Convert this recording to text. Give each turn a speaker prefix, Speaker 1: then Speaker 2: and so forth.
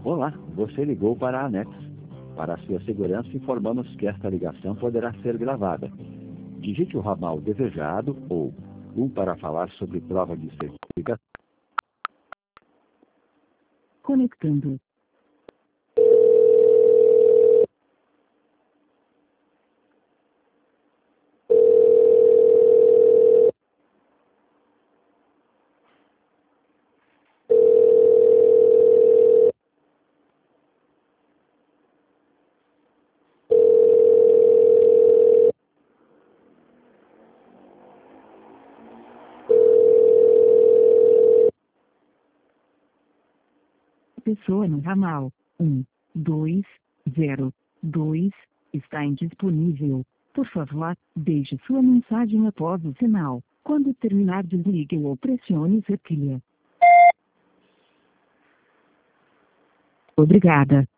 Speaker 1: Olá, você ligou para a Anex. Para a sua segurança, informamos que esta ligação poderá ser gravada. Digite o ramal desejado ou 1 para falar sobre prova de certificação.
Speaker 2: Conectando. Pessoa no ramal 1202 está indisponível. Por favor, deixe sua mensagem após o sinal. Quando terminar, desligue ou pressione cerquilha. Obrigada.